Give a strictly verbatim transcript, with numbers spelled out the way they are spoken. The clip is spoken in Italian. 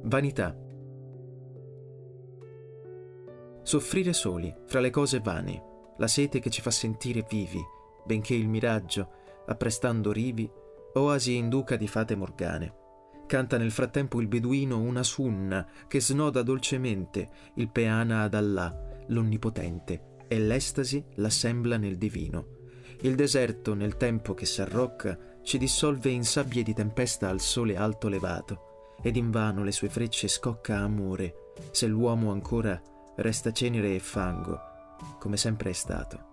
Vanità. Soffrire soli, fra le cose vane, la sete che ci fa sentire vivi, benché il miraggio, apprestando rivi, oasi induca di fate morgane. Canta nel frattempo il beduino una sunna che snoda dolcemente il peana ad Allah, l'onnipotente, e l'estasi l'assembla nel divino. Il deserto, nel tempo che s'arrocca, ci dissolve in sabbie di tempesta al sole alto levato, ed invano le sue frecce scocca amore, se l'uomo ancora resta cenere e fango, come sempre è stato.